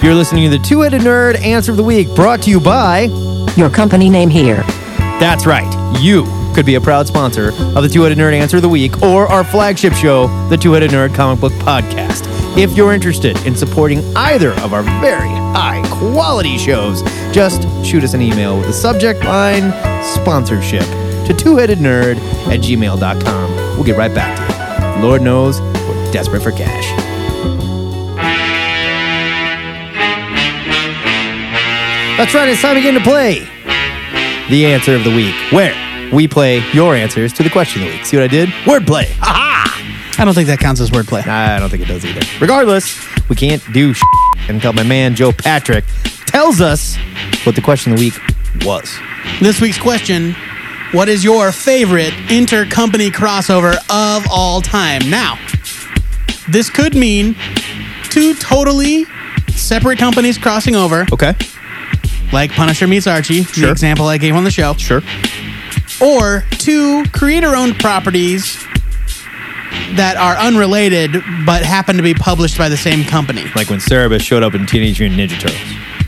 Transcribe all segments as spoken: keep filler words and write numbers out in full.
You're listening to the Two-Headed Nerd Answer of the Week, brought to you by... Your company name here. That's right. You could be a proud sponsor of the Two-Headed Nerd Answer of the Week or our flagship show, the Two-Headed Nerd Comic Book Podcast. If you're interested in supporting either of our very high-quality shows, just shoot us an email with the subject line, sponsorship, to two-headednerd at gmail dot com. We'll get right back to you. Lord knows we're desperate for cash. That's right, it's time again to play the Answer of the Week, where we play your answers to the question of the week. See what I did? Wordplay. Ha-ha! I don't think that counts as wordplay. I don't think it does either. Regardless, we can't do shit until my man Joe Patrick tells us what the question of the week was. This week's question, what is your favorite intercompany crossover of all time? Now, this could mean two totally separate companies crossing over. Okay. Like Punisher meets Archie, Sure. the example I gave on the show. Sure. Or two creator-owned properties that are unrelated but happen to be published by the same company. Like when Cerebus showed up in Teenage Mutant Ninja Turtles.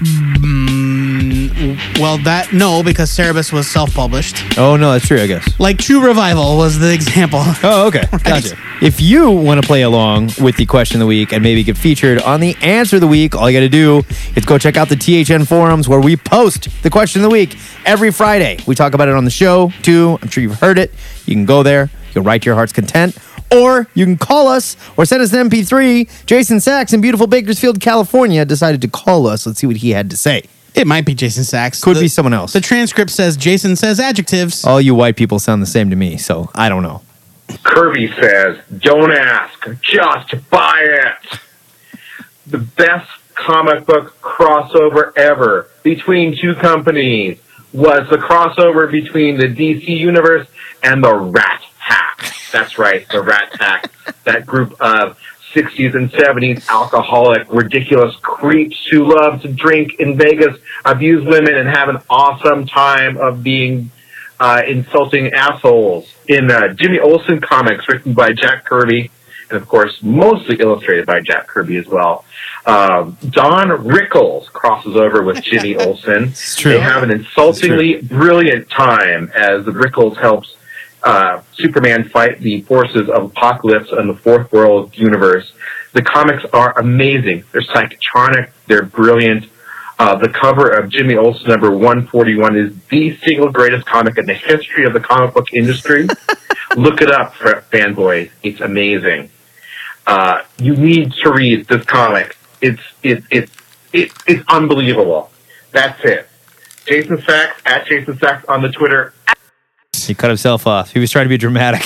Mm, well, that, no, because Cerebus was self-published. Oh, no, that's true, I guess. Like True Revival was the example. Oh, okay. Right. Gotcha. If you want to play along with the question of the week and maybe get featured on the answer of the week, all you got to do is go check out the T H N forums where we post the question of the week every Friday. We talk about it on the show, too. I'm sure you've heard it. You can go there. You can write to your heart's content. Or you can call us or send us an M P three. Jason Sachs in beautiful Bakersfield, California decided to call us. Let's see what he had to say. It might be Jason Sachs. Could the, be someone else. The transcript says Jason says adjectives. All you white people sound the same to me, so I don't know. Kirby says, don't ask, just buy it. The best comic book crossover ever between two companies was the crossover between the D C Universe and the Rat Pack. That's right, the Rat Pack. That group of sixties and seventies alcoholic, ridiculous creeps who love to drink in Vegas, abuse women, and have an awesome time of being uh, insulting assholes. In uh, Jimmy Olsen comics written by Jack Kirby, and of course mostly illustrated by Jack Kirby as well, um, Don Rickles crosses over with Jimmy Olsen. It's true. They have an insultingly brilliant time as Rickles helps Uh, Superman fight the forces of Apocalypse and the Fourth World universe. The comics are amazing. They're psychotronic. They're brilliant. Uh, the cover of Jimmy Olsen number one forty-one is the single greatest comic in the history of the comic book industry. Look it up, for fanboys. It's amazing. Uh, you need to read this comic. It's it, it, it, it's unbelievable. That's it. Jason Sachs, at Jason Sachs on the Twitter. He cut himself off. He was trying to be dramatic.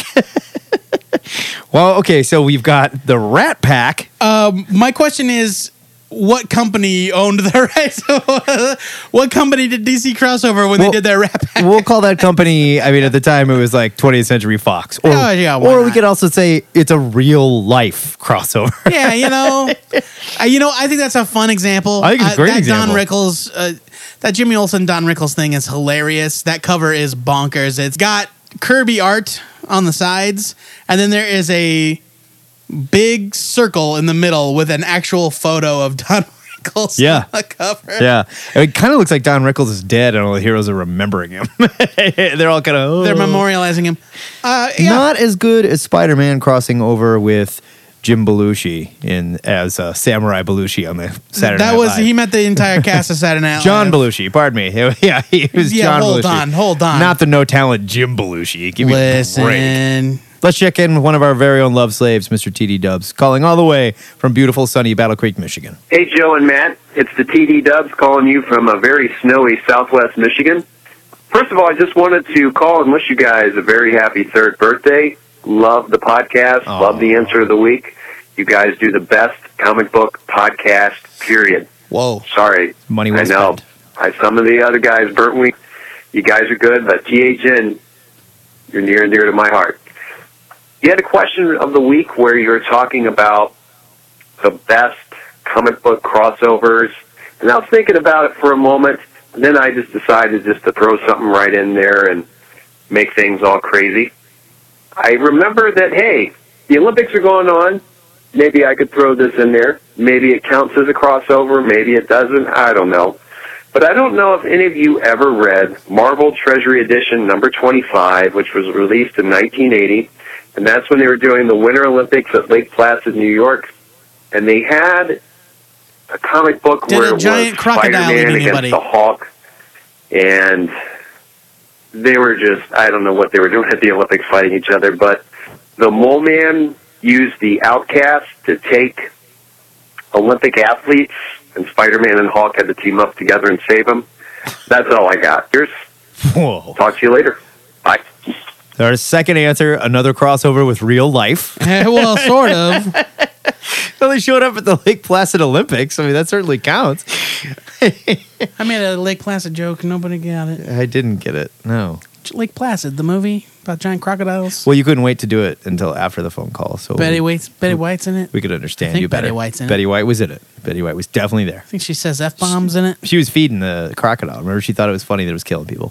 Well, okay, so we've got the Rat Pack. Um, my question is, what company owned the rights? What company did D C crossover when Well, they did their Rat Pack? We'll call that company, I mean, at the time it was like twentieth Century Fox. Or, Oh, yeah, why or we not? could also say it's a real life crossover. Yeah, you know, uh, you know, I think that's a fun example. I think it's a Uh, great that example. Don Rickles, uh, that Jimmy Olsen Don Rickles thing is hilarious. That cover is bonkers. It's got Kirby art on the sides, and then there is a big circle in the middle with an actual photo of Don Rickles Yeah. on the cover. Yeah. It kind of looks like Don Rickles is dead and all the heroes are remembering him. They're all kind of... Oh. They're memorializing him. Uh, yeah. Not as good as Spider-Man crossing over with Jim Belushi in as uh, Samurai Belushi on the Saturday that Night was Live. he met the entire cast of Saturday Night John Live. Belushi, pardon me. Yeah, he was Yeah, John hold Belushi. on, hold on. Not the no-talent Jim Belushi. Give me a break. Listen. Let's check in with one of our very own love slaves, Mister T D Dubs, calling all the way from beautiful, sunny Battle Creek, Michigan. Hey, Joe and Matt. It's the T D Dubs calling you from a very snowy southwest Michigan. First of all, I just wanted to call and wish you guys a very happy third birthday. Love the podcast. Aww. Love the answer of the week. You guys do the best comic book podcast, period. Whoa. Sorry. Money well I know. spent. I, some of the other guys burnt me. You guys are good, but T H N, you're near and dear to my heart. You had a question of the week where you were talking about the best comic book crossovers, and I was thinking about it for a moment, and then I just decided just to throw something right in there and make things all crazy. I remember that, hey, the Olympics are going on. maybe I could throw this in there. Maybe it counts as a crossover. Maybe it doesn't. I don't know. But I don't know if any of you ever read Marvel Treasury Edition number twenty-five, which was released in nineteen eighty. And that's when they were doing the Winter Olympics at Lake Placid, New York. And they had a comic book Did where a it giant was crocodile Spider-Man eat against anybody? the Hulk. And they were just, I don't know what they were doing at the Olympics fighting each other, but the Mole Man used the Outcast to take Olympic athletes, and Spider-Man and Hulk had to team up together and save them. That's all I got. Here's, Whoa. talk to you later. Bye. Our second answer, another crossover with real life. Well, sort of. Well, they showed up at the Lake Placid Olympics. I mean, that certainly counts. I made a Lake Placid joke. Nobody got it. I didn't get it. No. Lake Placid, the movie about giant crocodiles. Well, you couldn't wait to do it until after the phone call. So Betty we, White's Betty White's in it. we could understand I think you better. Betty White's in it. Betty White was in it. Betty White was definitely there. I think she says F bombs in it. She was feeding the crocodile. Remember, she thought it was funny that it was killing people.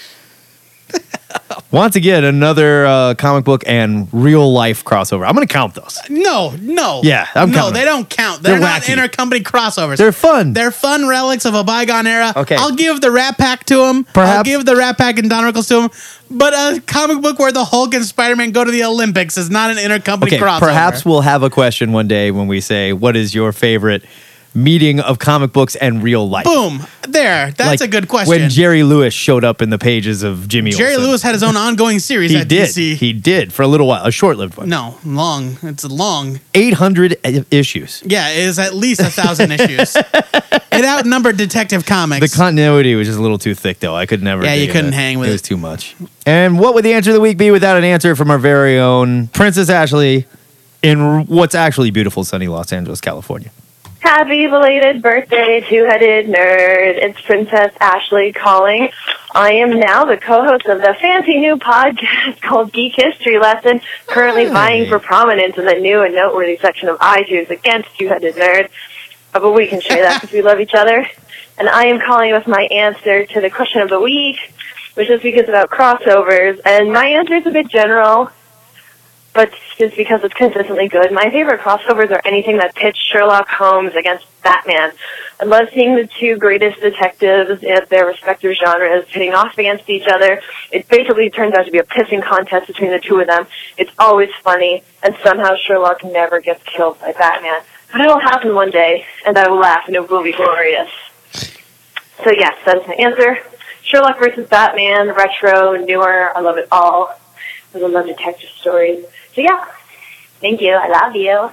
Once again, another uh, comic book and real life crossover. I'm going to count those. No, no. Yeah, I'm no. counting. They don't count. They're, They're not wacky. intercompany crossovers. They're fun. They're fun relics of a bygone era. Okay. I'll give the Rat Pack to them. I'll Perhaps- give the Rat Pack and Don Rickles to them. But a comic book where the Hulk and Spider-Man go to the Olympics is not an intercompany Okay, crossover. perhaps we'll have a question one day when we say, what is your favorite meeting of comic books and real life? Boom. There. That's Like a good question. When Jerry Lewis showed up in the pages of Jimmy Jerry Olsen. Lewis had his own ongoing series He at did. D C. He did for a little while, a short-lived one. no, long. It's long. eight hundred issues. Yeah, it is at least a thousand issues. It outnumbered Detective Comics. The continuity was just a little too thick, though. I could never. Yeah, you dig couldn't it. hang with It it. was too much. And what would the answer of the week be without an answer from our very own Princess Ashley in what's actually beautiful, sunny Los Angeles, California? Happy belated birthday, two-headed nerd. It's Princess Ashley calling. I am now the co-host of the fancy new podcast called Geek History Lesson, currently vying for prominence in the new and noteworthy section of iTunes against Two-Headed Nerd. Uh, But we can share that because we love each other. And I am calling with my answer to the question of the week, which is because about crossovers. And my answer is a bit general, but just because it's consistently good. My favorite crossovers are anything that pitched Sherlock Holmes against Batman. I love seeing the two greatest detectives in their respective genres pitting off against each other. It basically turns out to be a pissing contest between the two of them. It's always funny, and somehow Sherlock never gets killed by Batman. But it'll happen one day, and I will laugh, and it will be glorious. So yes, that is my answer. Sherlock versus Batman, retro, newer, I love it all. I love detective stories. So yeah, thank you. I love you.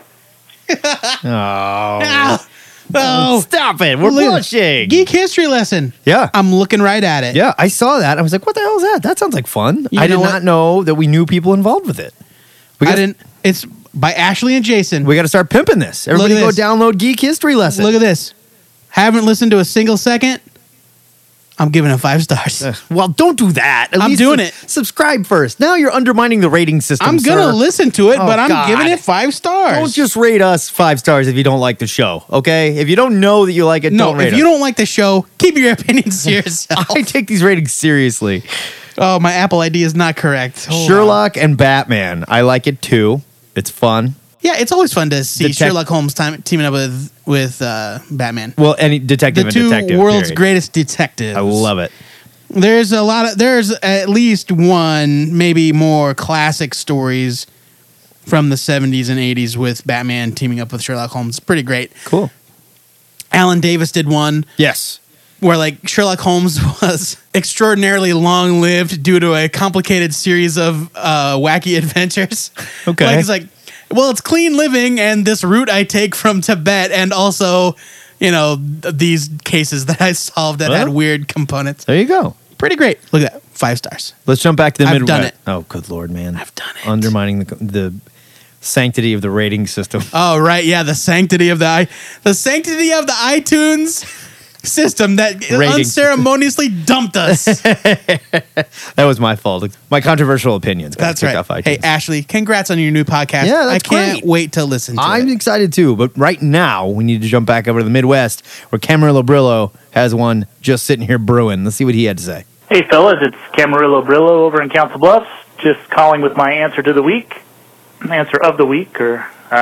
Oh, Ah, oh, stop it! We're Look at- blushing. Geek History Lesson. Yeah, I'm looking right at it. yeah. I saw that. I was like, "What the hell is that? That sounds like fun." You I did know what? not know that we knew people involved with it. We I gotta, didn't. It's by Ashley and Jason. We got to start pimping this. Everybody, at go this. download Geek History Lesson. Look at this. Haven't listened to a single second. I'm giving it five stars. Ugh, well, don't do that. At I'm least doing sub- it. Subscribe first. Now you're undermining the rating system. I'm gonna sir. listen to it, Oh, but I'm God. giving it five stars. Don't just rate us five stars if you don't like the show. Okay, if you don't know that you like it, no. don't rate If us. you don't like the show, keep your opinions to yourself. I take these ratings seriously. Oh, my Apple I D is not correct. Hold on. Sherlock and Batman. I like it too. It's fun. Yeah, it's always fun to see Detec- Sherlock Holmes time, teaming up with with uh, Batman. Well, any detective The and two detective. world's period. greatest detectives. I love it. There's a lot of there's at least one, maybe more classic stories from the seventies and eighties with Batman teaming up with Sherlock Holmes. Pretty great. Cool. Alan Davis did one Yes. where like Sherlock Holmes was extraordinarily long lived due to a complicated series of uh, wacky adventures. Okay. Like it's like, well, it's clean living and this route I take from Tibet, and also, you know, th- these cases that I solved that had Well. weird components. There you go. Pretty great. Look at that. Five stars. Let's jump back to the I've Midwest. done it. Oh, good lord, man! I've done it. Undermining the the sanctity of the rating system. Oh, right. Yeah. The sanctity of the i the sanctity of the iTunes system that Rating. unceremoniously dumped us. That was my fault. My controversial opinions. got That's kicked right. Off iTunes. Hey, Ashley, congrats on your new podcast. Yeah, that's I can't great. wait to listen to I'm it. excited too, but right now we need to jump back over to the Midwest where Camarillo Brillo has one just sitting here brewing. Let's see what he had to say. Hey fellas, it's Camarillo Brillo over in Council Bluffs. Just calling with my answer to the week, answer of the week, or uh,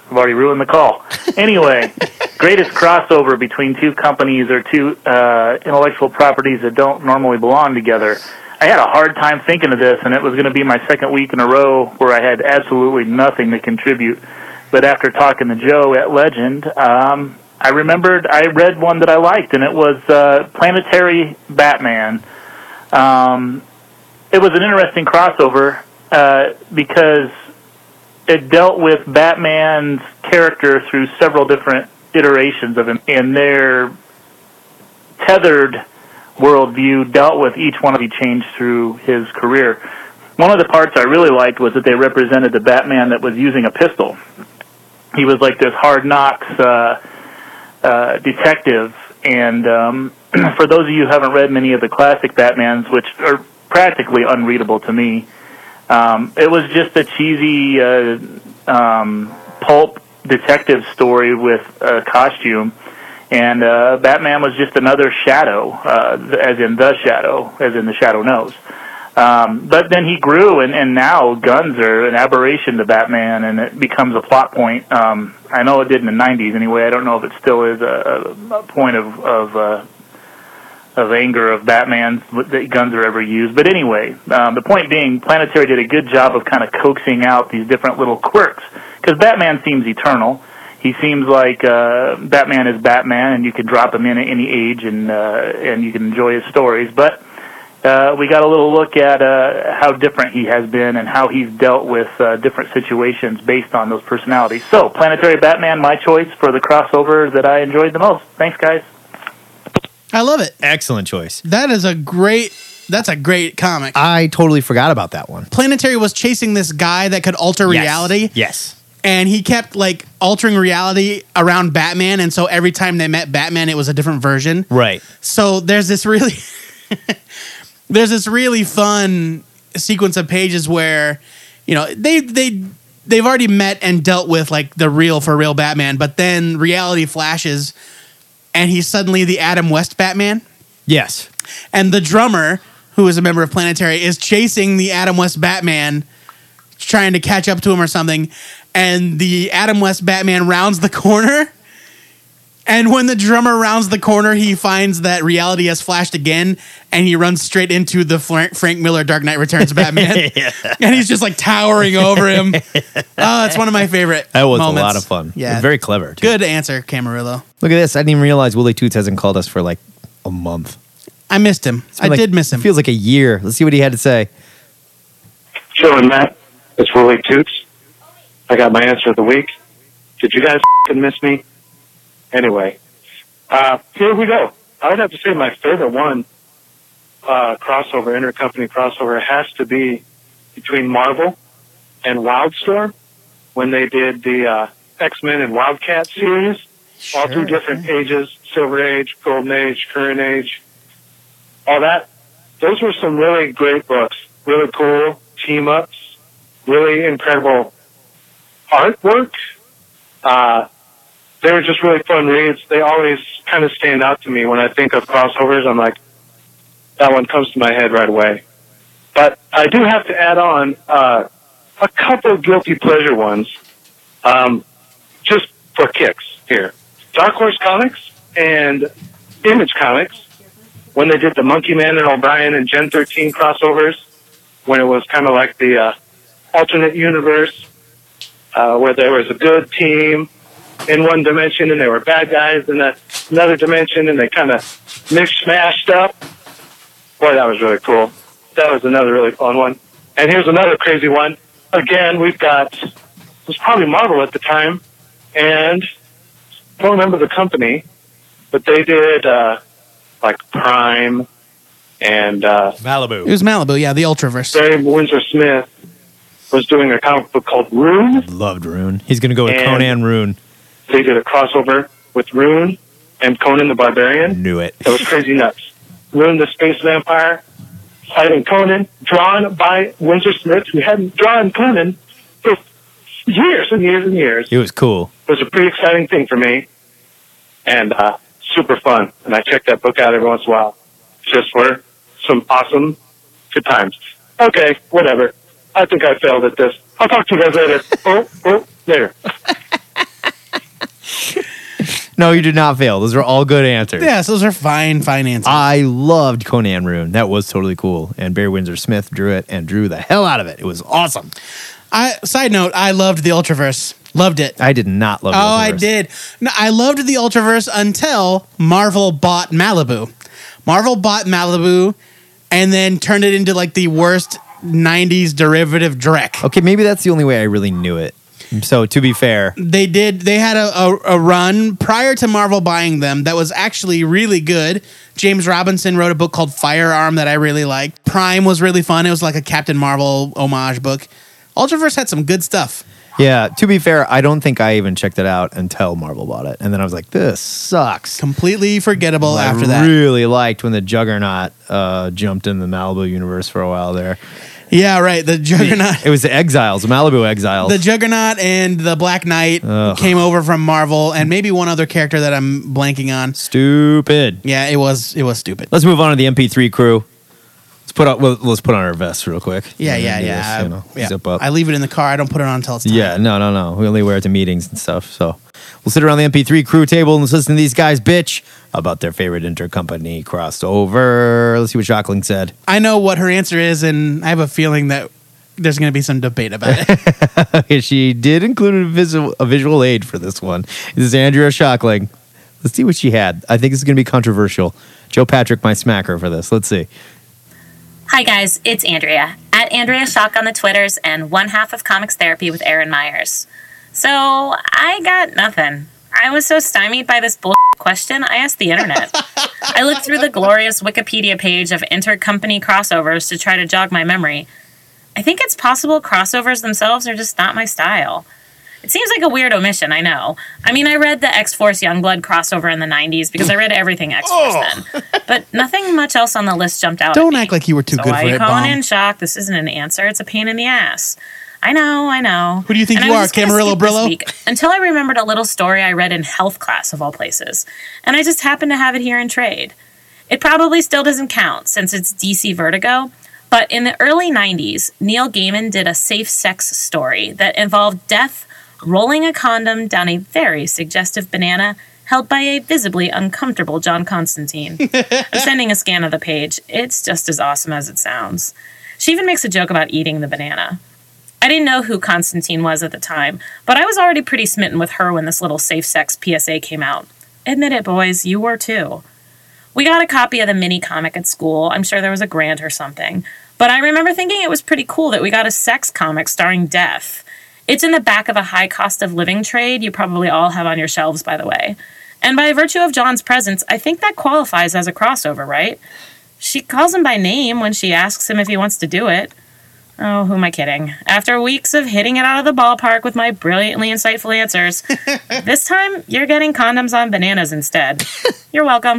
I've already ruined the call. Anyway, greatest crossover between two companies or two uh, intellectual properties that don't normally belong together. I had a hard time thinking of this, and it was going to be my second week in a row where I had absolutely nothing to contribute. But after talking to Joe at Legend, um, I remembered I read one that I liked, and it was uh, Planetary Batman. Um, it was an interesting crossover uh, because it dealt with Batman's character through several different iterations of him, and their tethered worldview dealt with each one of he changed through his career. One of the parts I really liked was that they represented the Batman that was using a pistol. He was like this hard knocks uh, uh, detective, and um, for those of you who haven't read many of the classic Batmans, which are practically unreadable to me, um, it was just a cheesy uh, um, pulp detective story with a costume, and uh, Batman was just another shadow, uh, as in the shadow, as in the shadow knows. Um, but then he grew, and, and now guns are an aberration to Batman, and it becomes a plot point. Um, I know it did in the nineties anyway. I don't know if it still is a, a point of of, uh, of anger of Batman that guns are ever used. But anyway, um, the point being, Planetary did a good job of kind of coaxing out these different little quirks, because Batman seems eternal. He seems like uh, Batman is Batman, and you can drop him in at any age, and uh, and you can enjoy his stories. But uh, we got a little look at uh, how different he has been and how he's dealt with uh, different situations based on those personalities. So, Planetary Batman, my choice for the crossover that I enjoyed the most. Thanks, guys. I love it. Excellent choice. That is a great. That's a great comic. I totally forgot about that one. Planetary was chasing this guy that could alter Yes. reality. Yes. And he kept like altering reality around Batman, and so every time they met Batman, it was a different version. Right. So there's this really, there's this really fun sequence of pages where, you know, they they they've already met and dealt with like the real for real Batman, but then reality flashes, and he's suddenly the Adam West Batman, Yes. and the drummer, who is a member of Planetary, is chasing the Adam West Batman, trying to catch up to him or something. And the Adam West Batman rounds the corner. And when the drummer rounds the corner, he finds that reality has flashed again. And he runs straight into the Frank, Frank Miller Dark Knight Returns Batman. Yeah. And he's just like towering over him. Oh, it's one of my favorite That was moments. a lot of fun. Yeah. And very clever, too. Good answer, Camarillo. Look at this. I didn't even realize Willie Toots hasn't called us for like a month. I missed him. It's been I like- did miss him. It feels like a year. Let's see what he had to say. Joe and Matt, it's Willie Toots. I got my answer of the week. Did you guys f***ing miss me? Anyway, uh, here we go. I would have to say my favorite one, uh, crossover, intercompany crossover, has to be between Marvel and Wildstorm when they did the uh, X-Men and Wildcat series. All through different ages, Silver Age, Golden Age, Current Age, all that. Those were some really great books. Really cool team-ups, really incredible artwork. Uh, they were just really fun reads. They always kind of stand out to me when I think of crossovers. I'm like, that one comes to my head right away. But I do have to add on uh, a couple of guilty pleasure ones, um, just for kicks here. Dark Horse Comics and Image Comics, when they did the Monkey Man and O'Brien and Gen thirteen crossovers, when it was kind of like the uh, alternate universe, uh, where there was a good team in one dimension and there were bad guys in a, another dimension, and they kind of mixed-smashed up. Boy, that was really cool. That was another really fun one. And here's another crazy one. Again, we've got, it was probably Marvel at the time, and I don't remember the company, but they did uh, like Prime and uh, Malibu. It was Malibu, yeah, the Ultraverse. Barry Windsor Smith was doing a comic book called Rune. Loved Rune. He's going to go with And- Conan Rune. They did a crossover with Rune and Conan the Barbarian. Knew it. That was crazy nuts. Rune the space vampire fighting Conan, drawn by Windsor Smith, who hadn't drawn Conan for years and years and years. It was cool. It was a pretty exciting thing for me, and uh, super fun. And I check that book out every once in a while, just for some awesome good times. Okay, whatever. I think I failed at this. I'll talk to you guys later. Oh, oh, later. No, you did not fail. Those are all good answers. Yes, those are fine, fine answers. I loved Conan Rune. That was totally cool. And Barry Windsor Smith drew it and drew the hell out of it. It was awesome. I side note, I loved the Ultraverse. Loved it. I did not love the Oh, Ultraverse. I did. No, I loved the Ultraverse until Marvel bought Malibu. Marvel bought Malibu and then turned it into like the worst nineties derivative Drek. Okay, maybe that's the only way I really knew it. So, to be fair, They did. They had a, a, a run prior to Marvel buying them that was actually really good. James Robinson wrote a book called Firearm that I really liked. Prime was really fun. It was like a Captain Marvel homage book. Ultraverse had some good stuff. yeah, to be fair, I don't think I even checked it out until Marvel bought it. And then I was like, this sucks. Completely forgettable I after that. really liked when the Juggernaut uh, jumped in the Malibu universe for a while there. Yeah, right. The Juggernaut. It was the Exiles, the Malibu Exiles. The Juggernaut and the Black Knight Ugh. came over from Marvel, and maybe one other character that I'm blanking on. Stupid. Yeah, it was it was stupid. Let's move on to the M P three crew. Let's put on. Well, let's put on our vests real quick. Yeah, And yeah, then do yeah. this, you know, yeah. Zip up. I leave it in the car. I don't put it on until it's time. Yeah, no, no, no. We only wear it to meetings and stuff. So we'll sit around the M P three crew table and listen to these guys bitch about their favorite intercompany crossover. Let's see what Jocelyn said. I know what her answer is, and I have a feeling that there's going to be some debate about it. She did include a visual, a visual aid for this one. This is Andrea Shockling. Let's see what she had. I think this is going to be controversial. Joe Patrick might smack her for this. Let's see. Hi guys, it's Andrea, at Andrea Shock on the Twitters and one half of Comics Therapy with Aaron Myers. So, I got nothing. I was so stymied by this bullshit question, I asked the internet. I looked through the glorious Wikipedia page of intercompany crossovers to try to jog my memory. I think it's possible crossovers themselves are just not my style. It seems like a weird omission, I know. I mean, I read the X-Force Youngblood crossover in the nineties because I read everything X-Force Oh. then. But nothing much else on the list jumped out Don't at me. act like you were too so good why for are you it, calling Bomb. in, Shock? This isn't an answer. It's a pain in the ass. I know, I know. Who do you think And you I are, was just gonna Camarillo skip this Brillo? week Until I remembered a little story I read in health class, of all places. And I just happened to have it here in trade. It probably still doesn't count, since it's D C Vertigo. But in the early nineties, Neil Gaiman did a safe sex story that involved Death rolling a condom down a very suggestive banana held by a visibly uncomfortable John Constantine. I'm sending a scan of the page. It's just as awesome as it sounds. She even makes a joke about eating the banana. I didn't know who Constantine was at the time, but I was already pretty smitten with her when this little safe sex P S A came out. Admit it, boys, you were too. We got a copy of the mini comic at school. I'm sure there was a grant or something. But I remember thinking it was pretty cool that we got a sex comic starring Death. It's in the back of a high cost of living trade you probably all have on your shelves, by the way. And by virtue of John's presence, I think that qualifies as a crossover, right? She calls him by name when she asks him if he wants to do it. Oh, who am I kidding? After weeks of hitting it out of the ballpark with my brilliantly insightful answers, this time you're getting condoms on bananas instead. You're welcome.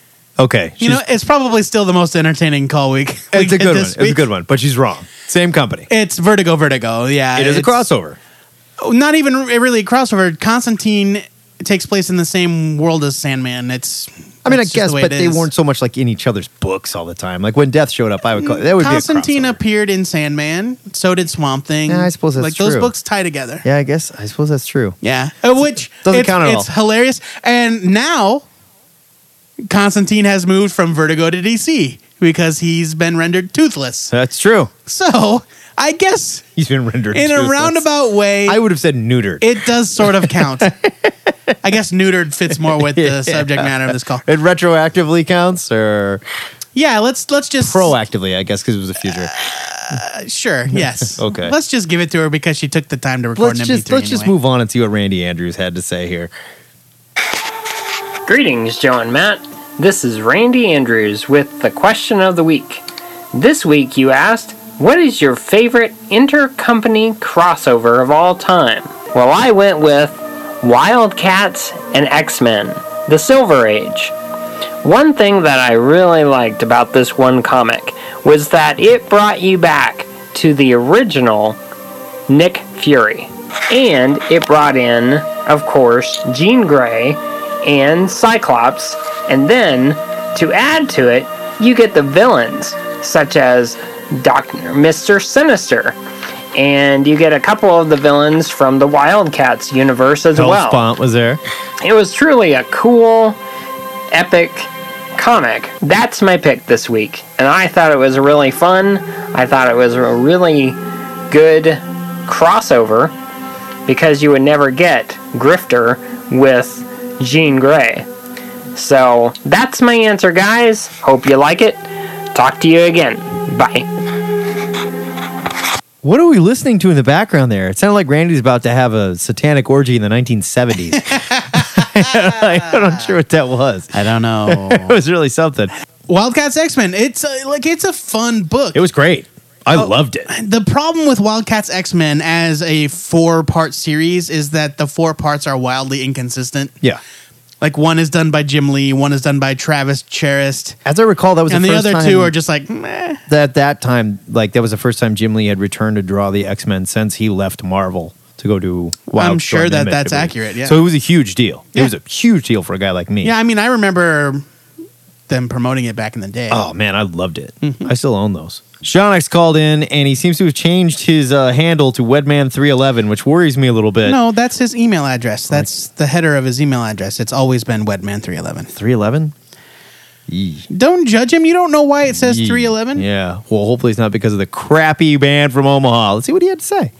Okay. You know, she's- it's probably still the most entertaining call week. we it's a get good one. this It's a week. good one. But she's wrong. Same company. It's Vertigo, Vertigo. Yeah, It is a it's- crossover. Not even really a crossover. Constantine takes place in the same world as Sandman. It's. I mean, I that's just guess, the way but it they is. weren't so much like in each other's books all the time. Like when Death showed up, I would call that would Constantine be a crossover. appeared in Sandman. So did Swamp Thing. Yeah, I suppose that's like those true. books tie together. Yeah, I guess I suppose that's true. Yeah, uh, which Doesn't it's, count at it's all. hilarious. And now Constantine has moved from Vertigo to D C because he's been rendered toothless. That's true. So I guess He's been rendered in toothless. a roundabout way, I would have said neutered. it does sort of count. I guess neutered fits more with the Yeah. subject matter of this call. It retroactively counts or Yeah, let's let's just proactively, I guess, because it was the future. Uh, sure, yes. Okay. Let's just give it to her because she took the time to record let's an M P three. just let's just anyway. move on and see what Randy Andrews had to say here. Greetings, Joe and Matt. This is Randy Andrews with the question of the week. This week you asked, what is your favorite intercompany crossover of all time? Well, I went with Wildcats and X-Men, the Silver Age. One thing that I really liked about this one comic was that it brought you back to the original Nick Fury. And it brought in, of course, Jean Grey and Cyclops, and then, to add to it, you get the villains, such as Doctor Mister Sinister, and you get a couple of the villains from the Wildcats universe as well. Hellspawn was there. It was truly a cool, epic comic. That's my pick this week, and I thought it was really fun. I thought it was a really good crossover because you would never get Grifter with Jean Grey. So that's my answer, guys. Hope you like it. Talk to you again. Bye. What are we listening to in the background there? It sounded like Randy's about to have a satanic orgy in the nineteen seventies. I'm not sure what that was. I don't know. It was really something. Wildcats X-Men. It's a, like it's a fun book. It was great. I oh, loved it. The problem with Wildcats X-Men as a four-part series is that the four parts are wildly inconsistent. Yeah. Like one is done by Jim Lee, one is done by Travis Charest. As I recall, that was and the, the first other time two are just like meh. That that time, like that was the first time Jim Lee had returned to draw the X-Men since he left Marvel to go to Wildstorm. I'm sure that that's accurate. Yeah. So it was a huge deal. Yeah. It was a huge deal for a guy like me. Yeah, I mean, I remember them promoting it back in the day. Oh man, I loved it. Mm-hmm. I still own those. Sean X called in, and he seems to have changed his uh, handle to Wedman three eleven, which worries me a little bit. No, that's his email address. That's the header of his email address. It's always been Wedman three eleven. three eleven? Don't judge him. You don't know why it says Yee. three eleven? Yeah. Well, hopefully it's not because of the crappy band from Omaha. Let's see what he had to say.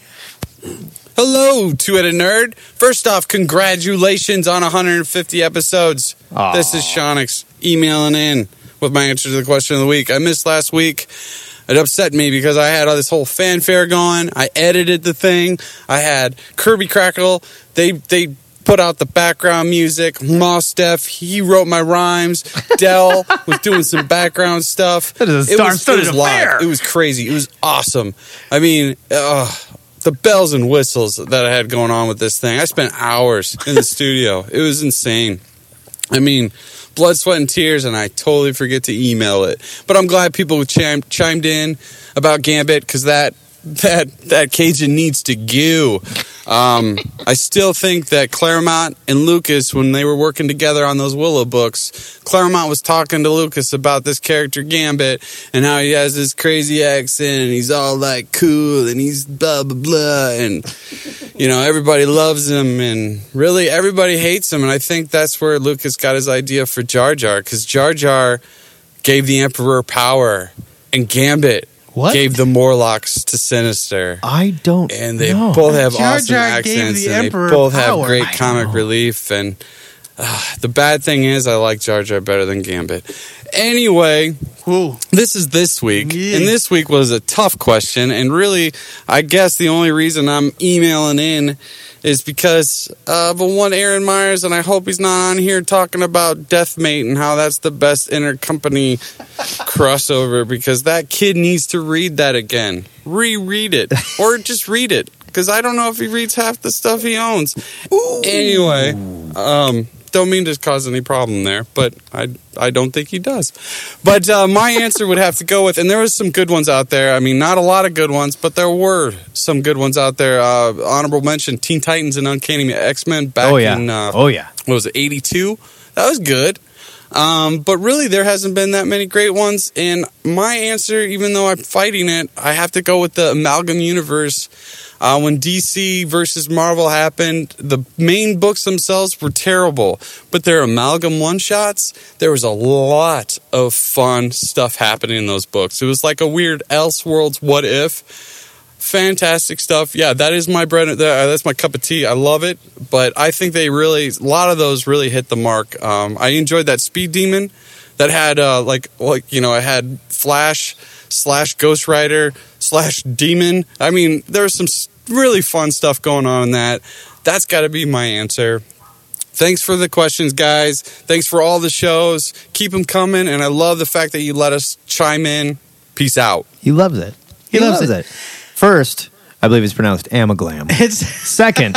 Hello, Two-Headed Nerd. First off, congratulations on one hundred fifty episodes. Aww. This is Sean X emailing in with my answer to the question of the week. I missed last week. It upset me because I had all this whole fanfare going. I edited the thing. I had Kirby Crackle. They they put out the background music. Moss Def, he wrote my rhymes. Dell was doing some background stuff. That is a star-studded affair. Live. It was crazy. It was awesome. I mean, uh, the bells and whistles that I had going on with this thing. I spent hours in the studio. It was insane. I mean, blood, sweat, and tears, and I totally forget to email it. But I'm glad people chimed, chimed in about Gambit, because that that that Cajun needs to go. Um, I still think that Claremont and Lucas, when they were working together on those Willow books, Claremont was talking to Lucas about this character Gambit and how he has this crazy accent and he's all like cool and he's blah, blah, blah. And, you know, everybody loves him and really everybody hates him. And I think that's where Lucas got his idea for Jar Jar, because Jar Jar gave the Emperor power and Gambit What? gave the Morlocks to Sinister. I don't And they know. both have Jar awesome Jar accents, gave the and Emperor they both power. have great I comic know. relief. And uh, the bad thing is, I like Jar Jar better than Gambit. Anyway, Ooh. this is this week. Yeah. And this week was a tough question. And really, I guess the only reason I'm emailing in is because of one Aaron Myers, and I hope he's not on here talking about Deathmate and how that's the best intercompany crossover, because that kid needs to read that again. Reread it. Or just read it, because I don't know if he reads half the stuff he owns. Ooh. Anyway, um... don't mean to cause any problem there, but I I don't think he does. But uh, my answer would have to go with, and there was some good ones out there. I mean, not a lot of good ones, but there were some good ones out there. Uh, honorable mention, Teen Titans and Uncanny X-Men back Oh, yeah. in, uh, Oh, yeah. what was it, eighty-two? That was good. Um, but really, there hasn't been that many great ones. And my answer, even though I'm fighting it, I have to go with the Amalgam Universe. Uh, when D C versus Marvel happened, the main books themselves were terrible, but their amalgam one-shots, there was a lot of fun stuff happening in those books. It was like a weird Elseworlds what if. Fantastic stuff. Yeah, that is my bread. That's my cup of tea. I love it, but I think they really, a lot of those really hit the mark. Um, I enjoyed that Speed Demon that had uh, like, like you know, it had Flash slash Ghost Rider slash Demon. I mean, there was some really fun stuff going on in that. That's got to be my answer. Thanks for the questions, guys. Thanks for all the shows. Keep them coming, and I love the fact that you let us chime in. Peace out. He loves it. He, He loves, loves it. it. First, I believe it's pronounced Amaglam. It's Second,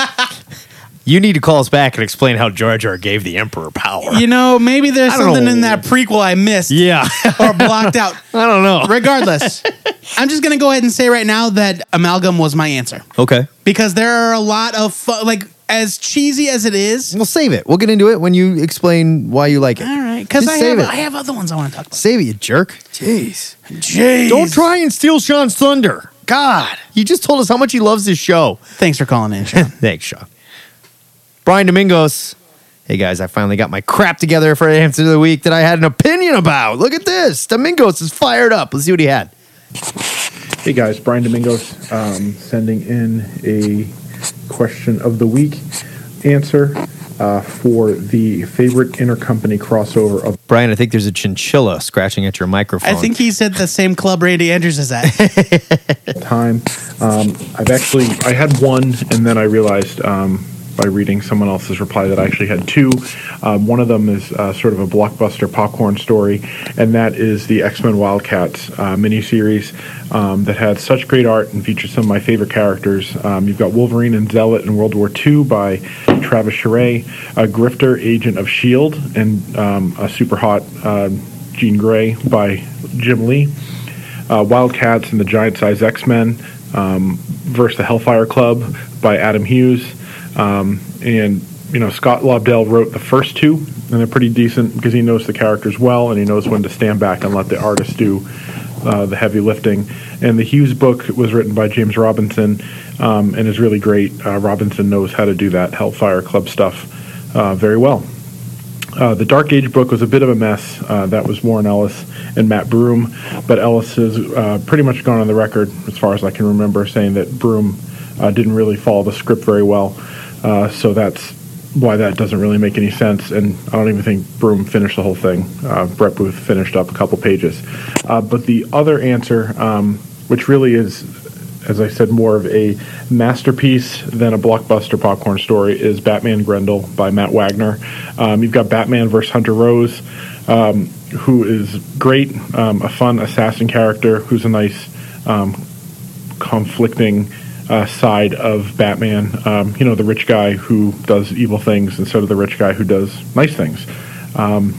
you need to call us back and explain how Jar Jar gave the Emperor power. You know, maybe there's I don't something know. in that prequel I missed. Yeah. Or blocked out. I don't know. Regardless, I'm just going to go ahead and say right now that Amalgam was my answer. Okay. Because there are a lot of, fu- like, as cheesy as it is. We'll save it. We'll get into it when you explain why you like it. All right. right, because Just I save have it. I have other ones I want to talk about. Save it, you jerk. Jeez. Jeez. Don't try and steal Sean's thunder. God. You just told us how much he loves his show. Thanks for calling in, Sean. Thanks, Sean. Brian Domingos. Hey, guys, I finally got my crap together for an answer of the week that I had an opinion about. Look at this. Domingos is fired up. Let's see what he had. Hey, guys. Brian Domingos um, sending in a question of the week answer uh, for the favorite intercompany crossover of Brian, I think there's a chinchilla scratching at your microphone. I think he's at the same club Randy Andrews is at. time. Um, I've actually, I had one, and then I realized um, by reading someone else's reply that I actually had two. Um, one of them is uh, sort of a blockbuster popcorn story, and that is the X-Men Wildcats uh, miniseries um, that had such great art and featured some of my favorite characters. Um, you've got Wolverine and Zealot in World War Two by Travis Charest, a grifter agent of S H I E L D, and um, a super hot uh, Jean Grey by Jim Lee. Uh, Wildcats and the Giant Size X-Men um, versus the Hellfire Club by Adam Hughes. Um, and, you know, Scott Lobdell wrote the first two, and they're pretty decent because he knows the characters well, and he knows when to stand back and let the artist do uh, the heavy lifting. And the Hughes book was written by James Robinson um, and is really great. Uh, Robinson knows how to do that Hellfire Club stuff uh, very well. Uh, the Dark Age book was a bit of a mess. Uh, that was Warren Ellis and Matt Broom, but Ellis has uh, pretty much gone on the record, as far as I can remember, saying that Broom uh, didn't really follow the script very well. Uh, so that's why that doesn't really make any sense, and I don't even think Broom finished the whole thing. Uh, Brett Booth finished up a couple pages. Uh, but the other answer, um, which really is, as I said, more of a masterpiece than a blockbuster popcorn story, is Batman Grendel by Matt Wagner. Um, you've got Batman versus Hunter Rose, um, who is great, um, a fun assassin character who's a nice um, conflicting uh, side of Batman. Um, you know, the rich guy who does evil things instead of the rich guy who does nice things. Um,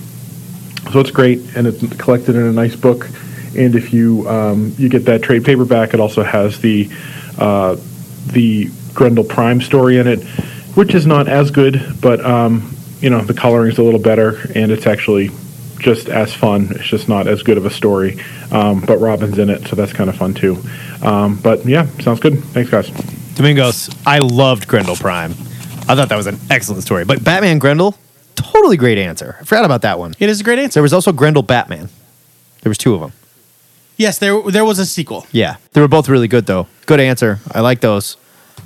so it's great, and it's collected in a nice book. And if you um, you get that trade paperback, it also has the uh, the Grendel Prime story in it, which is not as good, but um, you know, the coloring is a little better, and it's actually just as fun. It's just not as good of a story, um, but Robin's in it, so that's kind of fun too. Um, but yeah, sounds good. Thanks, guys. Domingos, I loved Grendel Prime. I thought that was an excellent story. But Batman Grendel, totally great answer. I forgot about that one. It is a great answer. There was also Grendel Batman. There was two of them. Yes, there there was a sequel. Yeah, they were both really good though. Good answer. I like those.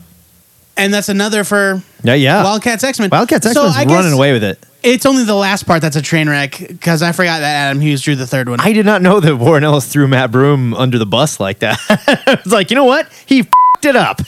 And that's another for Yeah, yeah. Wildcats X-Men. Wildcats So X-Men's I guess running away with it. It's only the last part that's a train wreck, because I forgot that Adam Hughes drew the third one. I did not know that Warren Ellis threw Matt Broom under the bus like that. I was like, you know what? He f***ed it up.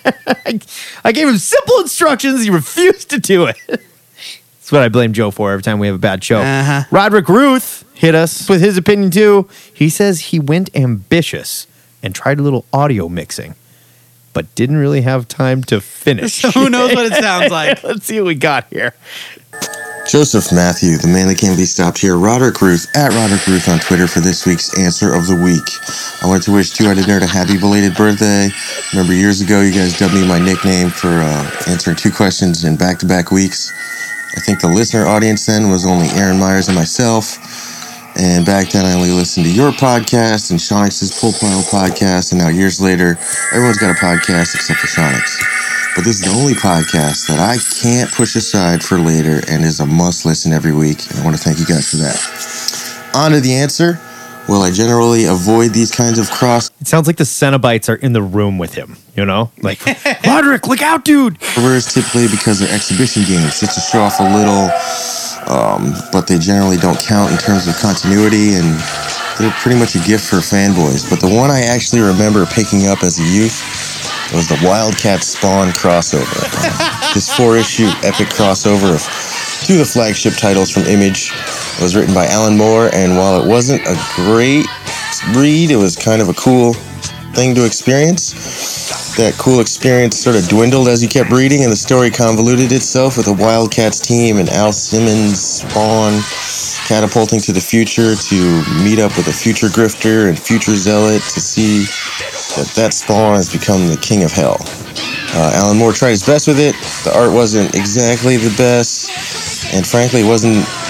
I gave him simple instructions. He refused to do it. That's what I blame Joe for every time we have a bad show. Uh-huh. Roderick Ruth hit us with his opinion too. He says he went ambitious and tried a little audio mixing, but didn't really have time to finish. So who knows what it sounds like? Let's see what we got here. Joseph Matthew, the man that can't be stopped here. Roderick Ruth, at Roderick Ruth on Twitter for this week's Answer of the Week. I wanted to wish Two-Headed Nerd a happy belated birthday. Remember years ago you guys dubbed me my nickname for uh, answering two questions in back-to-back weeks. I think the listener audience then was only Aaron Myers and myself. And back then I only listened to your podcast and Shonix's Pull Pile podcast. And now years later, everyone's got a podcast except for Shonix. But this is the only podcast that I can't push aside for later and is a must listen every week. And I want to thank you guys for that. On to the answer. Well, I generally avoid these kinds of cross. It sounds like the Cenobites are in the room with him, you know? Like, Roderick, look out, dude! Covers typically because they're exhibition games, just to show off a little, um, but they generally don't count in terms of continuity, and they're pretty much a gift for fanboys. But the one I actually remember picking up as a youth was the Wildcat Spawn crossover. Um, this four-issue epic crossover of two of the flagship titles from Image. It was written by Alan Moore, and while it wasn't a great read, it was kind of a cool thing to experience. That cool experience sort of dwindled as you kept reading, and the story convoluted itself with a Wildcats team and Al Simmons, Spawn, catapulting to the future to meet up with a future grifter and future zealot to see that that Spawn has become the king of hell. Uh, Alan Moore tried his best with it. The art wasn't exactly the best, and frankly, it wasn't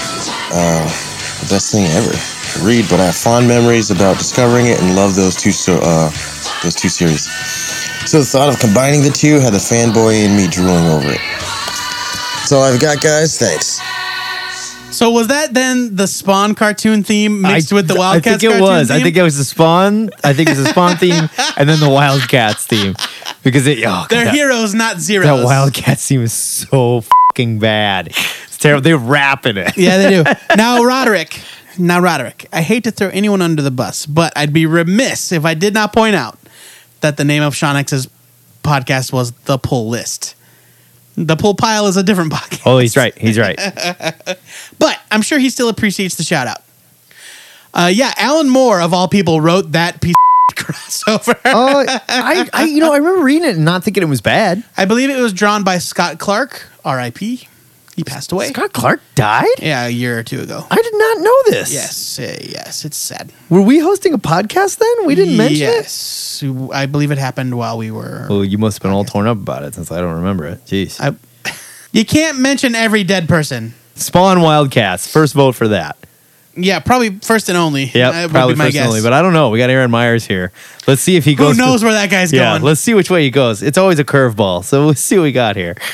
uh, the best thing ever to read, but I have fond memories about discovering it and love those two so uh, those two series. So the thought of combining the two had the fanboy in me drooling over it. That's all I've got, guys. Thanks. So was that then the Spawn cartoon theme mixed I, with the Wildcats I think it cartoon was. theme? I think it was the Spawn. I think it was the Spawn theme, and then the Wildcats theme, because it. Oh, God, They're that, heroes, not zeros. that Wildcats theme is so fucking bad. It's terrible. They rap in it. Yeah, they do. Now, Roderick. Now, Roderick. I hate to throw anyone under the bus, but I'd be remiss if I did not point out that the name of Sean X's podcast was The Pull List. The Pull Pile is a different podcast. Oh, he's right. He's right. But I'm sure he still appreciates the shout out. Uh, yeah, Alan Moore, of all people, wrote that piece of crossover. Oh, I, I, you know, I remember reading it and not thinking it was bad. I believe it was drawn by Scott Clark, R I P He passed away. Scott Clark died? Yeah, a year or two ago. I did not know this. Yes, uh, yes, it's sad. Were we hosting a podcast then? We didn't mention it? Yes, I believe it happened while we were. Well, you must have been all torn up about it since I don't remember it. Jeez. I, you can't mention every dead person. Spawn Wildcats. First vote for that. Yeah, probably first and only. Yep, That would probably be my first guess. and only. But I don't know. We got Aaron Myers here. Let's see if he Who goes. knows where that guy's yeah, going? let's see which way he goes. It's always a curveball. So we'll see what we got here.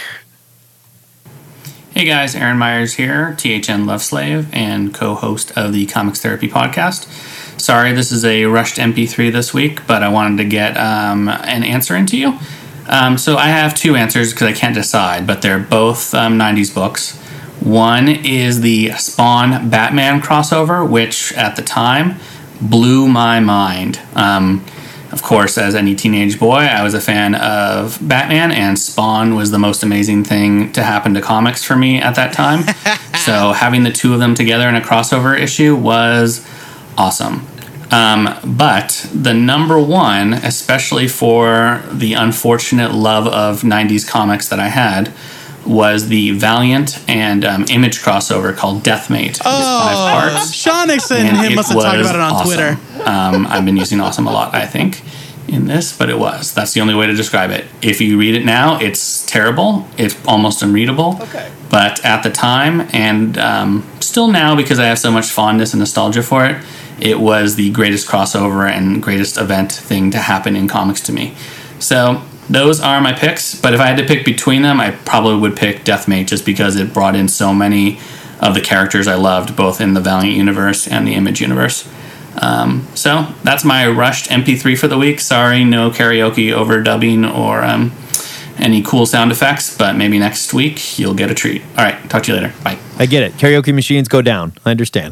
Hey guys, Aaron Myers here, T H N Love Slave and co-host of the Comics Therapy podcast. Sorry, this is a rushed M P three this week, but I wanted to get um, an answer into you. Um, so I have two answers because I can't decide, but they're both um, nineties books. One is the Spawn Batman crossover, which at the time blew my mind. Um, Of course, as any teenage boy, I was a fan of Batman, and Spawn was the most amazing thing to happen to comics for me at that time. So having the two of them together in a crossover issue was awesome. Um, but the number one, especially for the unfortunate love of nineties comics that I had, was the Valiant and um, Image crossover called Deathmate. Oh, Sean Nixon and him must have talked about it on awesome. Twitter. Um, I've been using awesome a lot, I think, in this, but it was. That's the only way to describe it. If you read it now, it's terrible. It's almost unreadable. Okay. But at the time, and um, still now, because I have so much fondness and nostalgia for it, it was the greatest crossover and greatest event thing to happen in comics to me. So those are my picks, but if I had to pick between them, I probably would pick Deathmate just because it brought in so many of the characters I loved, both in the Valiant universe and the Image universe. Um, so that's my rushed M P three for the week. Sorry, no karaoke overdubbing or um, any cool sound effects, but maybe next week you'll get a treat. All right, talk to you later. Bye. I get it. Karaoke machines go down. I understand.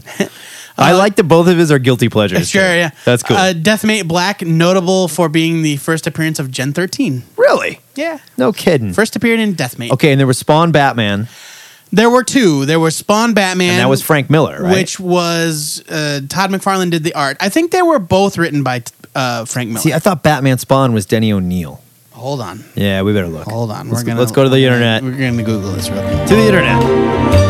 I like that both of his are guilty pleasures. Sure, yeah. That's cool. Uh, Deathmate Black, notable for being the first appearance of Gen thirteen. Really? Yeah. No kidding. First appeared in Deathmate. Okay, and there was Spawn Batman. There were two. There was Spawn Batman. And that was Frank Miller, right? Which was, uh, Todd McFarlane did the art. I think they were both written by uh, Frank Miller. See, I thought Batman Spawn was Denny O'Neil. Hold on. Yeah, we better look. Hold on. Let's, we're gonna, let's go to the we're internet. Gonna, we're going to Google this real quick. To the internet.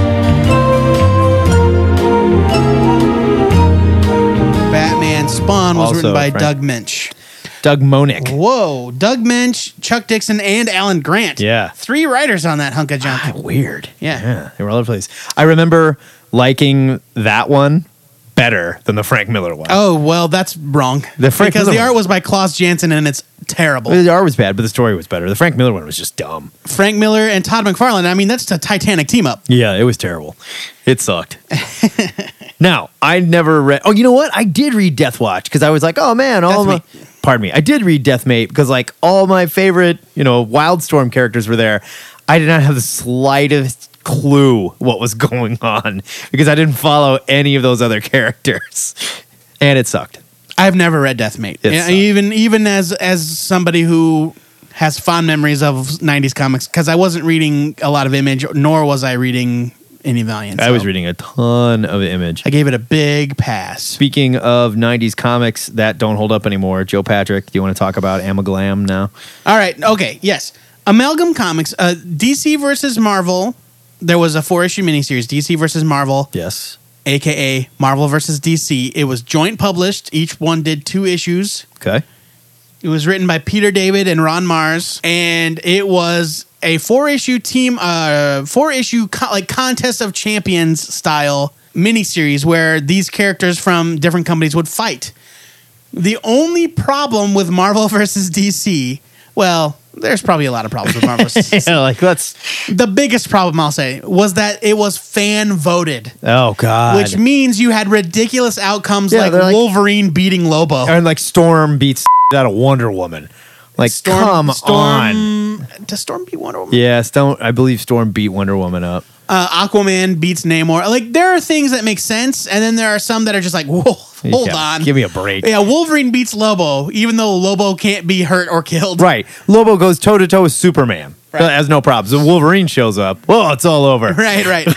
Batman Spawn was Also, written by Frank- Doug Mensch. Doug Monick. Whoa. Doug Mensch, Chuck Dixon, and Alan Grant. Yeah. Three writers on that hunk of junk. Ah, weird. Yeah. Yeah, they were all over the place. I remember liking that one better than the Frank Miller one. Oh, well, that's wrong. The Frank because Miller the one- art was by Klaus Janson and it's terrible. The art was bad, but the story was better. The Frank Miller one was just dumb. Frank Miller and Todd McFarlane. I mean, that's a Titanic team up. Yeah, it was terrible. It sucked. Now, I never read. Oh, you know what? I did read Death Watch because I was like, oh man, all my. Pardon me. I did read Deathmate because like all my favorite, you know, Wildstorm characters were there. I did not have the slightest clue what was going on because I didn't follow any of those other characters, and it sucked. I've never read Deathmate. It Yeah, sucked. even even as as somebody who has fond memories of nineties comics, because I wasn't reading a lot of Image, nor was I reading any Valiant. I so was reading a ton of Image. I gave it a big pass. Speaking of nineties comics that don't hold up anymore, Joe Patrick, do you want to talk about Amaglam now? All right. Okay. Yes. Amalgam Comics. Uh, D C versus Marvel. There was a four issue miniseries. D C versus Marvel. Yes. A K A Marvel versus D C. It was joint published. Each one did two issues. Okay. It was written by Peter David and Ron Mars, and it was a four issue team, uh, four issue co- like contest of champions style miniseries where these characters from different companies would fight. The only problem with Marvel versus D C, well, there's probably a lot of problems with Marvel versus D C. Yeah, like let's. The biggest problem I'll say was that it was fan voted. Oh God! Which means you had ridiculous outcomes Yeah, like they're like- Wolverine beating Lobo. And like Storm beats out of Wonder Woman. Like, Storm, come Storm, on. Does Storm beat Wonder Woman? Yeah, Storm. I believe Storm beat Wonder Woman up. Uh, Aquaman beats Namor. Like, there are things that make sense, and then there are some that are just like, whoa, hold Yeah, on. give me a break. Yeah, Wolverine beats Lobo, even though Lobo can't be hurt or killed. Right. Lobo goes toe to toe with Superman. Right. Has no problems. So Wolverine shows up. Whoa, it's all over. Right, right.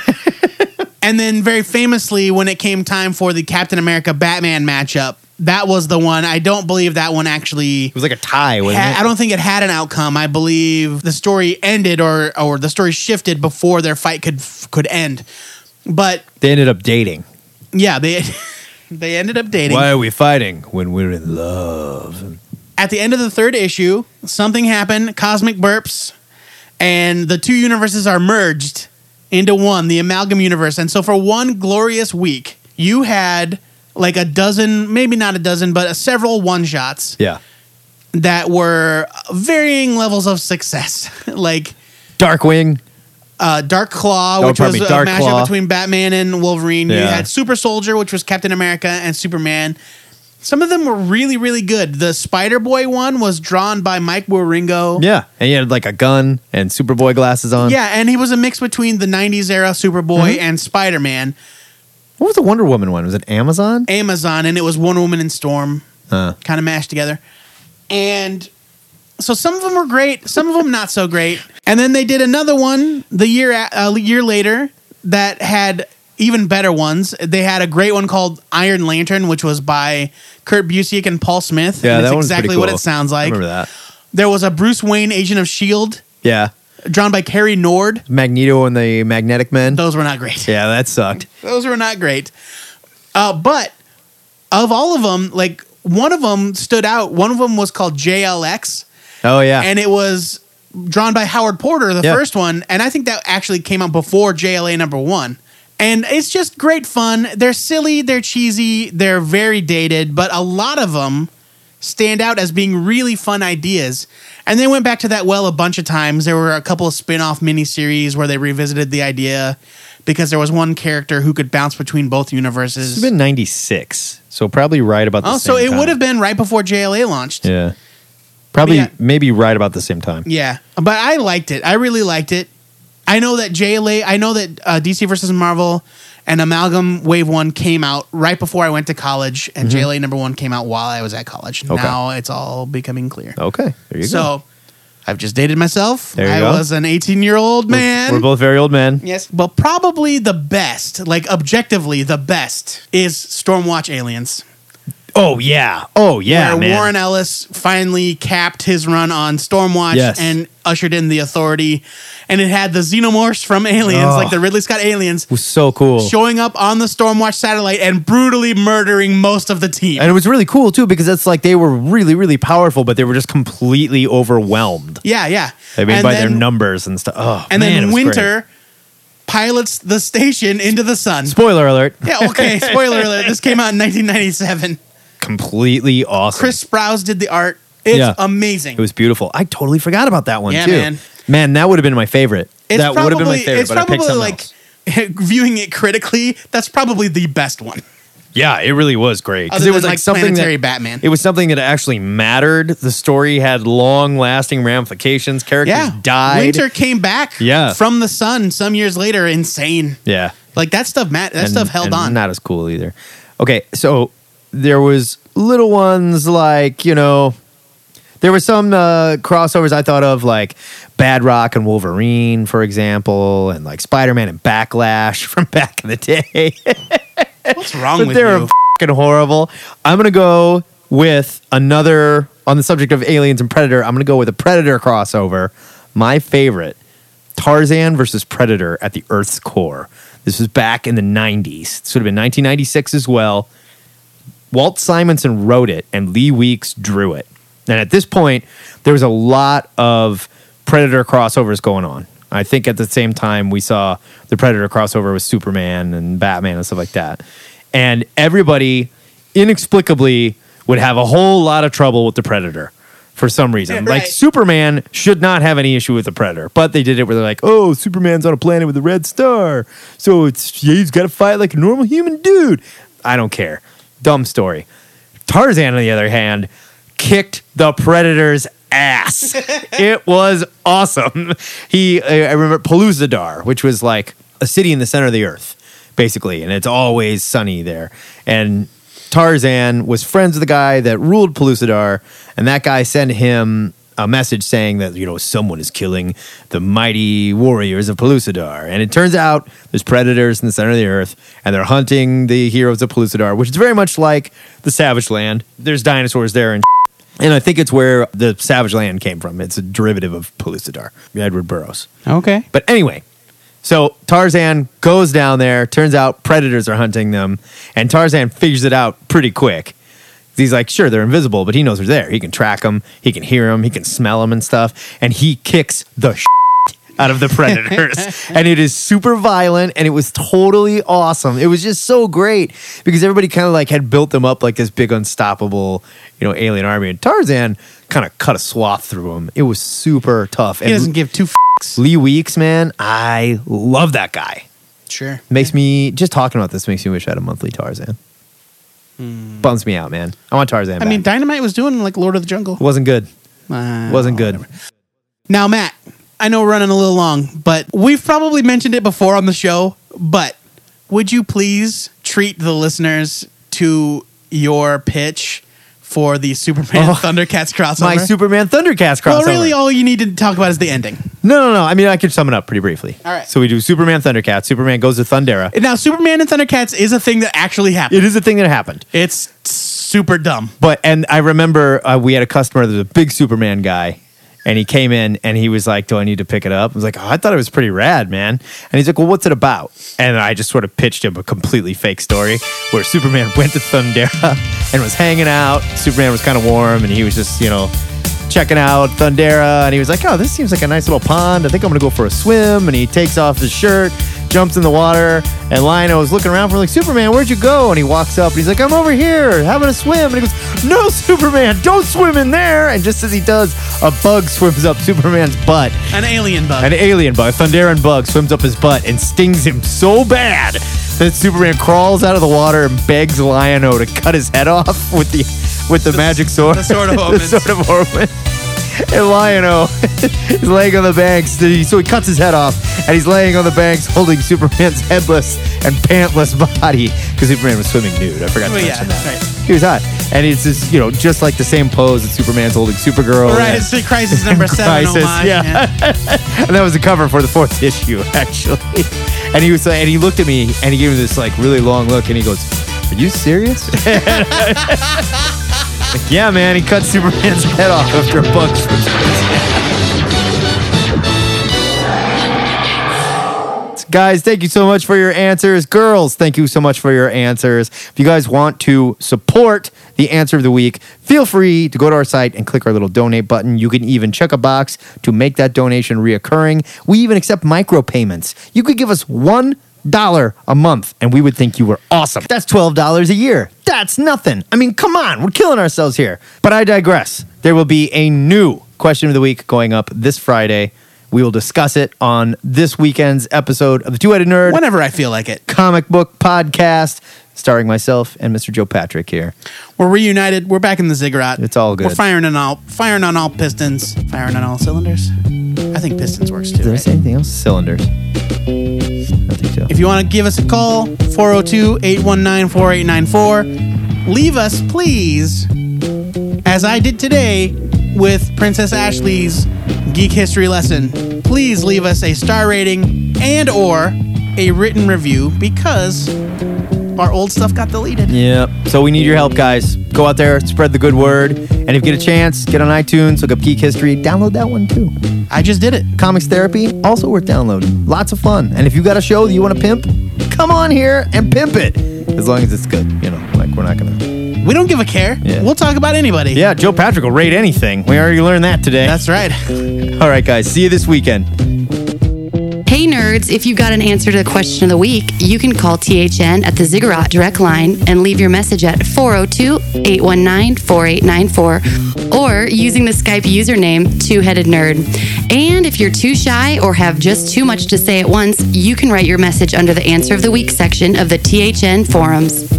And then, very famously, when it came time for the Captain America Batman matchup, that was the one. I don't believe that one actually. It was like a tie, wasn't had, it? I don't think it had an outcome. I believe the story ended, or or the story shifted before their fight could could end. But They ended up dating. yeah, they they ended up dating. Why are we fighting when we're in love? At the end of the third issue, something happened, cosmic burps, and the two universes are merged into one, the amalgam universe. And so for one glorious week, you had like a dozen, maybe not a dozen, but several one-shots Yeah. that were varying levels of success. Like Darkwing. uh, Dark Claw, Oh, which pardon was me, a Dark mashup Claw. between Batman and Wolverine. You Yeah. had Super Soldier, which was Captain America and Superman. Some of them were really, really good. The Spider-Boy one was drawn by Mike Wieringo. Yeah. And he had like a gun and Superboy glasses on. Yeah, and he was a mix between the nineties era Superboy Mhm. and Spider-Man. What was the Wonder Woman one? Was it Amazon? Amazon, and it was Wonder Woman and Storm Uh, kind of mashed together. And so some of them were great, some of them not so great. And then they did another one the year a uh, year later that had even better ones. They had a great one called Iron Lantern, which was by Kurt Busiek and Paul Smith. yeah, and that it's one's exactly pretty what cool. it sounds I like. remember that. There was a Bruce Wayne Agent of S H I E L D Yeah. drawn by Kerry Nord. Magneto and the Magnetic Men. Those were not great. Yeah, that sucked. Those were not great. Uh, but of all of them, like one of them stood out. One of them was called J L X. Oh, yeah. And it was drawn by Howard Porter, the Yeah. first one. And I think that actually came out before J L A number one. And it's just great fun. They're silly, they're cheesy, they're very dated, but a lot of them stand out as being really fun ideas. And they went back to that well a bunch of times. There were a couple of spin-off miniseries where they revisited the idea because there was one character who could bounce between both universes. It's been ninety-six. So probably right about the Oh, same so it time. would have been right before J L A launched. Yeah. Probably, Yeah. maybe right about the same time. Yeah, but I liked it. I really liked it. I know that J L A, I know that uh, D C versus Marvel and Amalgam Wave One came out right before I went to college, and Mhm. J L A number one came out while I was at college. Okay. Now it's all becoming clear. Okay. There you so, go. I've just dated myself. There you I go. was an eighteen-year-old man. We're both very old men. Yes, but probably the best, like objectively the best, is Stormwatch Aliens. Oh, yeah. Oh, yeah, where man. Warren Ellis finally capped his run on Stormwatch Yes. and ushered in the Authority. And it had the xenomorphs from Aliens, Oh. like the Ridley Scott Aliens, It was so cool. showing up on the Stormwatch satellite and brutally murdering most of the team. And it was really cool, too, because it's like they were really, really powerful, but they were just completely overwhelmed. yeah, yeah. I mean, and by then, their numbers and stuff. Oh, And man, it then was Winter great. pilots the station into the sun. Spoiler alert. Yeah, okay, spoiler alert. This came out in nineteen ninety-seven. Completely awesome. Chris Sprouse did the art. It's Yeah. amazing. It was beautiful. I totally forgot about that one, Yeah, too. man. Man, that would have been my favorite. It's that would have been my probably- favorite, it's but I picked probably something like else. viewing it critically, that's probably the best one. Yeah, it really was great. Because Other it was than, like, like, something Planetary that, Batman. It was something that actually mattered. The story had long-lasting ramifications. Characters Yeah, died. Winter came back Yeah. from the sun some years later. Insane. Yeah. Like that stuff, Matt. That And- stuff held and on. Not as cool either. Okay, so there was little ones like, you know, there were some uh, crossovers I thought of, like Bad Rock and Wolverine, for example, and like Spider-Man and Backlash from back in the day. What's wrong But with they're you? fucking horrible. I'm gonna go with another on the subject of aliens and Predator. I'm gonna go with a Predator crossover. My favorite, Tarzan versus Predator at the Earth's core. This was back in the nineties. This would have been nineteen ninety-six as well. Walt Simonson wrote it, and Lee Weeks drew it. And at this point, there was a lot of Predator crossovers going on. I think at the same time we saw the Predator crossover with Superman and Batman and stuff like that. And everybody inexplicably would have a whole lot of trouble with the Predator for some reason. Yeah, like right. Superman should not have any issue with the Predator, but they did it where they're like, oh, Superman's on a planet with a red star, so it's yeah, he's got to fight like a normal human dude. I don't care. Dumb story. Tarzan, on the other hand, kicked the Predator's ass. It was awesome. He, I remember Pellucidar, which was like a city in the center of the earth, basically, and it's always sunny there. And Tarzan was friends with the guy that ruled Pellucidar, and that guy sent him a message saying that, you know, someone is killing the mighty warriors of Pellucidar. And it turns out there's predators in the center of the earth, and they're hunting the heroes of Pellucidar, which is very much like the Savage Land. There's dinosaurs there and And I think it's where the Savage Land came from. It's a derivative of Pellucidar, Edward Burroughs. Okay. But anyway, so Tarzan goes down there. Turns out predators are hunting them. And Tarzan figures it out pretty quick. He's like, sure, they're invisible, but he knows they're there. He can track them. He can hear them. He can smell them and stuff. And he kicks the shit out of the predators. And it is super violent, and it was totally awesome. It was just so great because everybody kind of like had built them up like this big unstoppable, you know, alien army. And Tarzan kind of cut a swath through them. It was super tough. He and doesn't give two f***s. Lee Weeks, man, I love that guy. Sure. Makes me, just talking about this makes me wish I had a monthly Tarzan. Bums me out, man. I want Tarzan I back. mean, Dynamite was doing like Lord of the Jungle. Wasn't good. Uh, Wasn't good. Now, Matt, I know we're running a little long, but we've probably mentioned it before on the show, but would you please treat the listeners to your pitch for the Superman Oh, Thundercats crossover? My Superman Thundercats crossover. Well, really, all you need to talk about is the ending. No, no, no. I mean, I could sum it up pretty briefly. All right. So we do Superman Thundercats. Superman goes to Thundera. Now, Superman and Thundercats is a thing that actually happened. It is a thing that happened. It's super dumb. But, and I remember uh, we had a customer that was a big Superman guy. And he came in and he was like, do I need to pick it up? I was like, oh, I thought it was pretty rad, man. And he's like, well, what's it about? And I just sort of pitched him a completely fake story where Superman went to Thundera and was hanging out. Superman was kind of warm and he was just, you know, checking out Thundera. And he was like, oh, this seems like a nice little pond. I think I'm going to go for a swim. And he takes off his shirt, jumps in the water. And Lionel is looking around for him like, Superman, where'd you go? And he walks up and he's like, I'm over here having a swim. And he goes, no, Superman, don't swim in there. And just as he does, a bug swims up Superman's butt. An alien bug. An alien bug, a Thunderan bug, swims up his butt and stings him so bad that Superman crawls out of the water and begs Lion-O to cut his head off with the with the, the magic sword. The sword of the sword of Orman. And Lion-O is laying on the banks. So he cuts his head off, and he's laying on the banks holding Superman's headless and pantless body because Superman was swimming nude. I forgot to Oh, yeah, mention that. right. He was hot, and it's just, you know, just like the same pose that Superman's holding Supergirl. Right, and- it's Crisis number seven Crisis, homage. yeah. And that was the cover for the fourth issue, actually. And he was like, and he looked at me, and he gave me this like really long look, and he goes, "Are you serious?" Like, yeah, man, he cut Superman's head off after a bug switch. Guys, thank you so much for your answers. Girls, thank you so much for your answers. If you guys want to support the answer of the week, feel free to go to our site and click our little donate button. You can even check a box to make that donation reoccurring. We even accept micropayments. You could give us one dollar a month and we would think you were awesome. That's twelve dollars a year. That's nothing. I mean, come on, we're killing ourselves here. But I digress. There will be a new question of the week going up this Friday. We will discuss it on this weekend's episode of the Two-Headed Nerd. Whenever I feel like it. Comic book podcast, starring myself and Mister Joe Patrick here. We're reunited. We're back in the ziggurat. It's all good. We're firing on all firing on all pistons. Firing on all cylinders. I think pistons works too. Did I Right? say anything else? Cylinders. I think so. If you want to give us a call, four oh two, eight one nine, four eight nine four. Leave us, please, as I did today with Princess Ashley's Geek History Lesson. Please leave us a star rating and or a written review because our old stuff got deleted. Yeah. So we need your help, guys. Go out there, spread the good word. And if you get a chance, get on iTunes, look up Geek History, download that one too. I just did it. Comics Therapy, also worth downloading. Lots of fun. And if you got a show that you want to pimp, come on here and pimp it. As long as it's good, you know, like we're not going to... We don't give a care. Yeah. We'll talk about anybody. Yeah, Joe Patrick will rate anything. We already learned that today. That's right. All right, guys. See you this weekend. Hey nerds, if you got an answer to the question of the week, you can call T H N at the Ziggurat direct line and leave your message at four oh two, eight one nine, four eight nine four or using the Skype username Two-Headed Nerd. And if you're too shy or have just too much to say at once, you can write your message under the Answer of the Week section of the T H N forums.